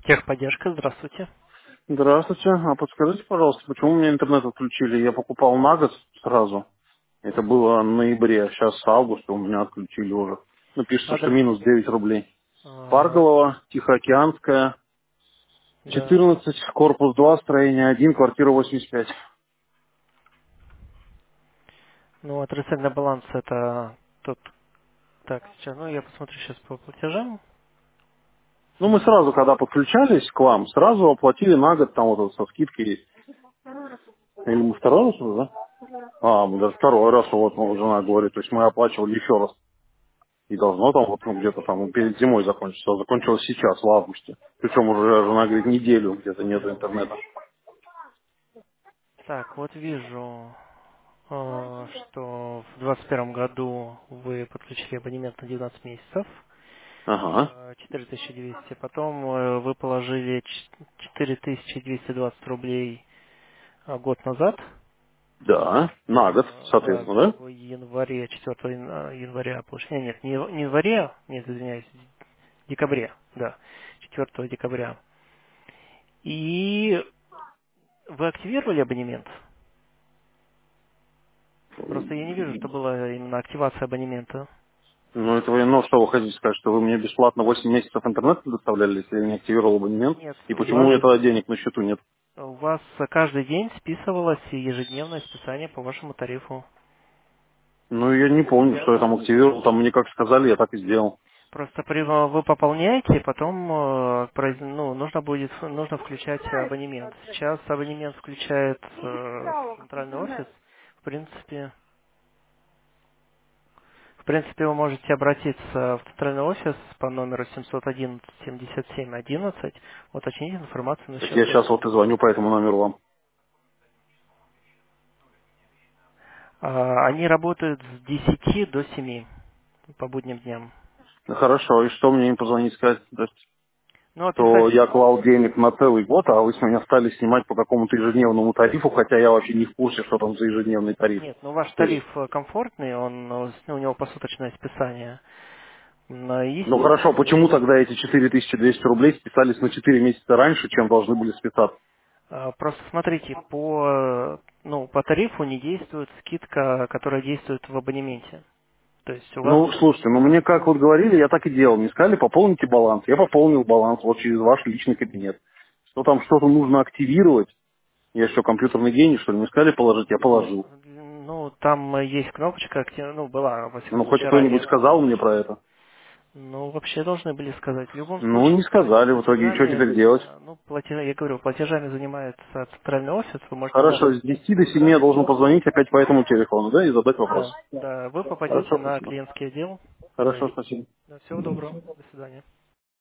Техподдержка, здравствуйте. Здравствуйте. А подскажите, пожалуйста, почему у меня интернет отключили? Я покупал на год сразу. Это было в ноябре, а сейчас август, у меня отключили уже. Ну, пишется, что Адрес? минус 9 рублей. А, Парголова, Тихоокеанская, да. 14, корпус 2, строение 1, квартира 85. Ну, отрицательный баланс это тот. Так, сейчас, я посмотрю сейчас по платежам. Ну, мы сразу, когда подключались к вам, сразу оплатили на год, там вот со скидкой. Или мы второй раз уже, да? Мы даже второй раз, вот жена говорит, то есть мы оплачивали еще раз. И должно там вот где-то там перед зимой закончиться. А закончилось сейчас, в августе. Причем уже жена говорит, неделю где-то нету интернета. Так, вот вижу, что в 2021 году вы подключили абонемент на 12 месяцев, Ага. 4200. Потом вы положили 4220 рублей год назад. Да. На год, Да, соответственно, да? в январе, 4 января, нет, не январе, нет, извиняюсь, в декабре, да, 4 декабря. И вы активировали абонемент? Просто я не вижу, что была именно активация абонемента. Ну, это вы, ну, что вы хотите сказать, что вы мне бесплатно 8 месяцев интернет предоставляли, если я не активировал абонемент? Нет, И почему этого денег на счету нет? у вас каждый день списывалось ежедневное списание по вашему тарифу. Ну, я не помню, что я там активировал, там мне как сказали, я так и сделал. Просто вы пополняете, потом нужно включать абонемент. Сейчас абонемент включает центральный офис. В принципе, вы можете обратиться в центральный офис по номеру 711 77 11, уточнить информацию Так насчет я сейчас вот тарифа. и звоню по этому номеру вам. Они работают с 10 до 7 по будним дням. Ну, хорошо, и что мне им позвонить сказать? Ну, описать. Что я клал денег на целый год, а вы с меня стали снимать по какому-то ежедневному тарифу, хотя я вообще не в курсе, что там за ежедневный тариф. Нет, ваш То есть, тариф комфортный, у него посуточное списание. Но ну есть. хорошо, почему тогда эти 4200 рублей списались на 4 месяца раньше, чем должны были списаться? Просто смотрите, по тарифу не действует скидка, которая действует в абонементе. То есть у вас, Ну, слушайте, ну мне как вот говорили, я так и делал. Мне сказали, пополните баланс. Я пополнил баланс вот через ваш личный кабинет. Что там что-то нужно активировать? Я что, компьютерный гений, что ли? Мне сказали положить, я положил. там есть кнопочка, была, во Ну, всяком хоть случае, кто-нибудь ранее сказал мне про это? вообще должны были сказать. В любом Ну, случае, не сказали в итоге. И что теперь делать? я говорю, платежами занимается центральный офис, вы можете Хорошо, обратиться. с 10 до 7 я должен позвонить опять по этому телефону, да, и задать вопрос. Да, вы попадете Хорошо, на спасибо. клиентский отдел. Хорошо, спасибо. Да, всего доброго, до свидания.